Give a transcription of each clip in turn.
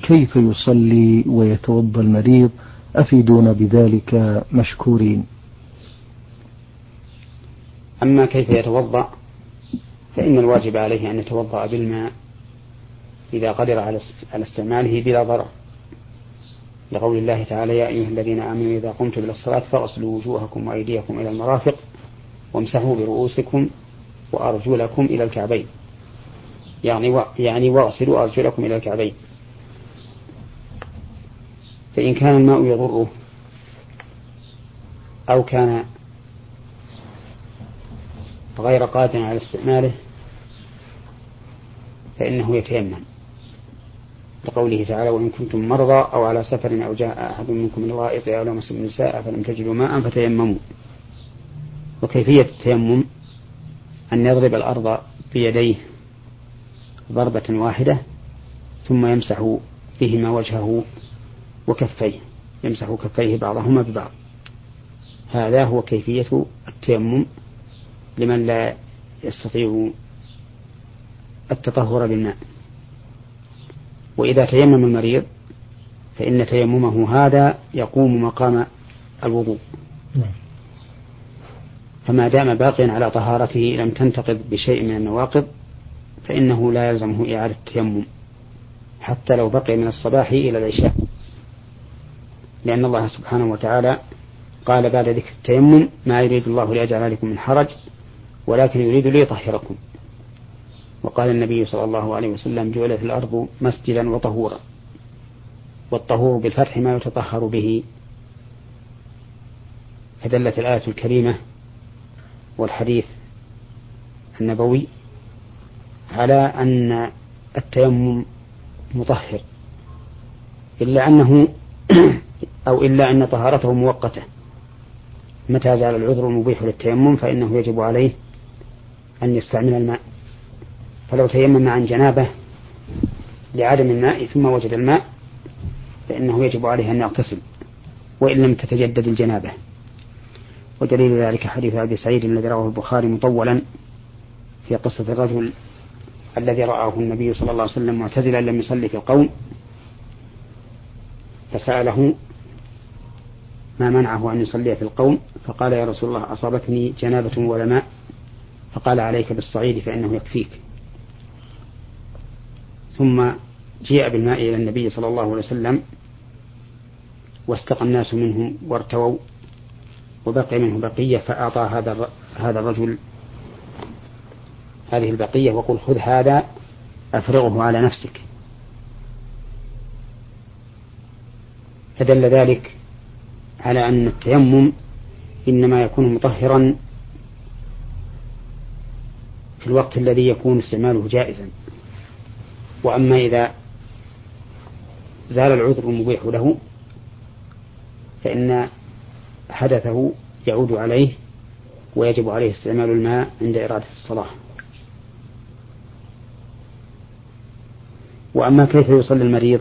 كيف يصلي ويتوضأ المريض؟ أفيدونا بذلك مشكورين. أما كيف يتوضأ فإن الواجب عليه أن يتوضأ بالماء إذا قدر على استعماله بلا ضرر، لقول الله تعالى: يا أيها الذين آمنوا إذا قمتم إلى الصلاة فاغسلوا وجوهكم وأيديكم إلى المرافق وامسحوا برؤوسكم وأرجلكم إلى الكعبين، يعني واغسلوا أرجلكم إلى الكعبين. فإن كان الماء يضره أو كان غير قادر على استعماله فإنه يتيمم، لقوله تعالى: وإن كنتم مرضى أو على سفر أو جاء أحد منكم من الغائط أو لمستم النساء فلم تجدوا ماء فتيمموا. وكيفية التيمم أن يضرب الأرض بيديه ضربة واحدة ثم يمسح بهما وجهه وكفيه، يمسح كفيه بعضهما ببعض. هذا هو كيفية التيمم لمن لا يستطيع التطهر بالماء. وإذا تيمم المريض فإن تيممه هذا يقوم مقام الوضوء، فما دام باقيا على طهارته لم تنتقض بشيء من النواقض فإنه لا يلزمه إعادة التيمم حتى لو بقي من الصباح إلى العشاء، لأن الله سبحانه وتعالى قال بعد ذكر التيمم: ما يريد الله ليجعل عليكم من حرج ولكن يريد ليطهركم. وقال النبي صلى الله عليه وسلم: جعلت الأرض مسجدا وطهورا. والطهور بالفتح ما يتطهر به. فدلت الآية الكريمة والحديث النبوي على أن التيمم مطهر، إلا أن طهارته مؤقتة. متى زال العذر المبيح للتيمم فإنه يجب عليه أن يستعمل الماء. فلو تيمم عن جنابه لعدم الماء ثم وجد الماء فإنه يجب عليه أن يغتسل وإن لم تتجدد الجنابة. ودليل ذلك حديث أبي سعيد الذي رواه البخاري مطولا في قصة الرجل الذي رآه النبي صلى الله عليه وسلم معتزلا لم يصلي في القوم، فسأله ما منعه أن يصلي في القوم، فقال: يا رسول الله أصابتني جنابة ولا ماء. فقال: عليك بالصعيد فإنه يكفيك. ثم جيء بالماء إلى النبي صلى الله عليه وسلم واستقى الناس منه وارتووا وبقي منه بقية، فأعطى هذا الرجل هذه البقية وقل: خذ هذا أفرغه على نفسك. فدل ذلك على أن التيمم إنما يكون مطهرا في الوقت الذي يكون استعماله جائزا. وأما إذا زال العذر المبيح له فإن حدثه يعود عليه ويجب عليه استعمال الماء عند إرادة الصلاة. وأما كيف يصلي المريض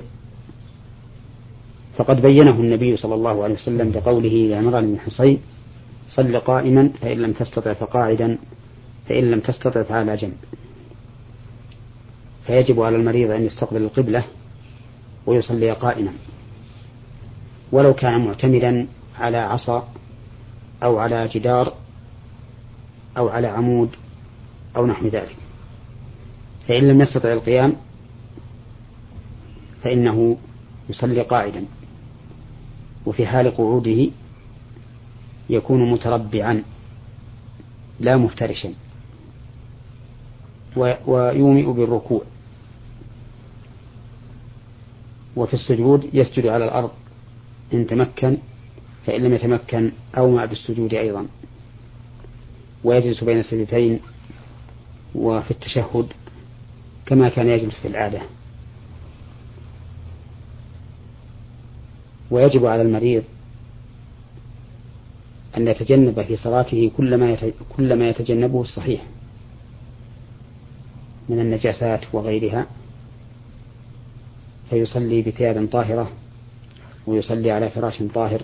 فقد بينه النبي صلى الله عليه وسلم بقوله لعمران بن حصين: صل قائما فإن لم تستطع فقاعدا فإن لم تستطع فعلى جنب. فيجب على المريض أن يستقبل القبلة ويصلي قائما، ولو كان معتمدا على عصا أو على جدار أو على عمود أو نحو ذلك. فإن لم يستطع القيام فإنه يصلي قاعدا، وفي حال قعوده يكون متربعا لا مفترشا، ويومئ بالركوع. وفي السجود يسجد على الأرض إن تمكن، فإن لم يتمكن أومأ بالسجود أيضا، ويجلس بين السجدتين وفي التشهد كما كان يجلس في العادة. ويجب على المريض أن يتجنب في صلاته كل ما يتجنبه الصحيح من النجاسات وغيرها، فيصلي بثياب طاهرة ويصلي على فراش طاهر.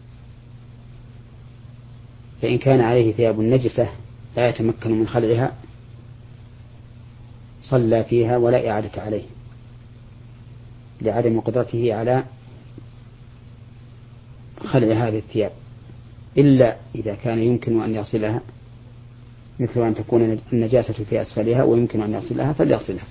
فإن كان عليه ثياب نجسة لا يتمكن من خلعها صلى فيها ولا إعادة عليه، لعدم قدرته على خلع هذه الثياب، إلا إذا كان يمكن أن يغسلها، مثل أن تكون النجاسة في أسفلها ويمكن أن يغسلها فليغسلها.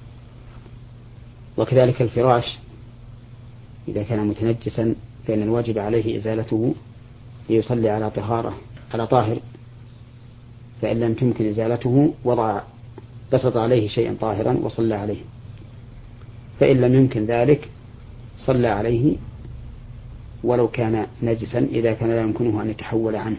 وكذلك الفراش إذا كان متنجسا فإن الواجب عليه إزالته ليصلي على طاهر، فإن لم تمكن إزالته بسط عليه شيئا طاهرا وصلى عليه، فإن لم يمكن ذلك صلى عليه ولو كان نجسا إذا كان لا يمكنه أن يتحول عنه.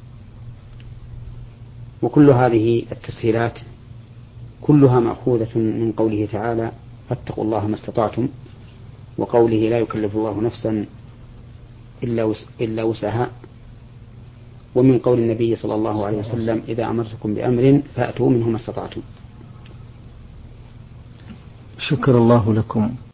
وكل هذه التسهيلات كلها مأخوذة من قوله تعالى فاتقوا الله ما استطعتم، وقوله لا يكلف الله نفسا إلا وسعها، ومن قول النبي صلى الله عليه وسلم إذا أمرتكم بأمر فأتوا منه ما استطعتم. شكر الله لكم.